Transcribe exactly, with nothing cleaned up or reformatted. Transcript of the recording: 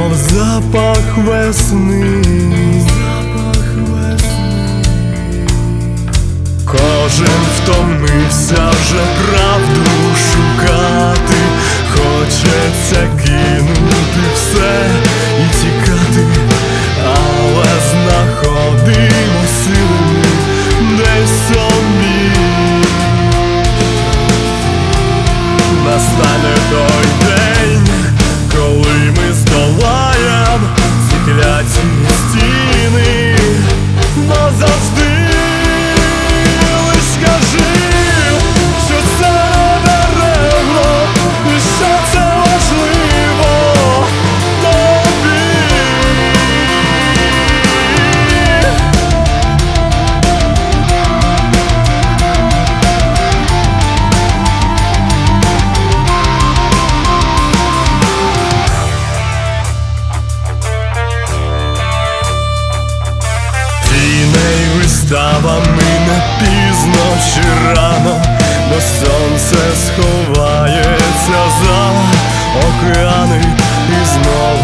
мов запах весни. Кожен втомився вже правду шукати, хочеться кинути все і тікати, але знаходимо силами десь собі. Настане той день, коли ми здолаєм ці кляті стіни, назавжди. Скажи, що це недаремно, і що це важливо тобі. Тіней виставами не пізно чи рано, бо сонце сховається за океани і знову